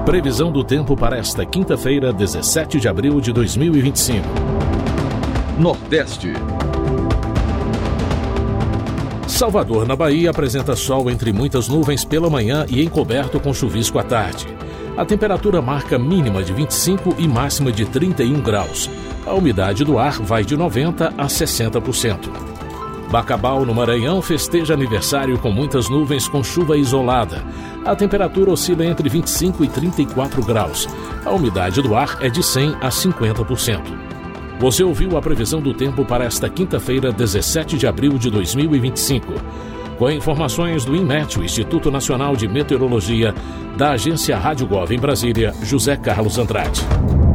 Previsão do tempo para esta quinta-feira, 17 de abril de 2025. Nordeste. Salvador, na Bahia, apresenta sol entre muitas nuvens pela manhã e encoberto com chuvisco à tarde. A temperatura marca mínima de 25 e máxima de 31 graus. A umidade do ar vai de 90% a 60%. Bacabal, no Maranhão, festeja aniversário com muitas nuvens com chuva isolada. A temperatura oscila entre 25 e 34 graus. A umidade do ar é de 100% a 50%. Você ouviu a previsão do tempo para esta quinta-feira, 17 de abril de 2025. Com informações do INMET, o Instituto Nacional de Meteorologia, da agência Rádio Gov em Brasília, José Carlos Andrade.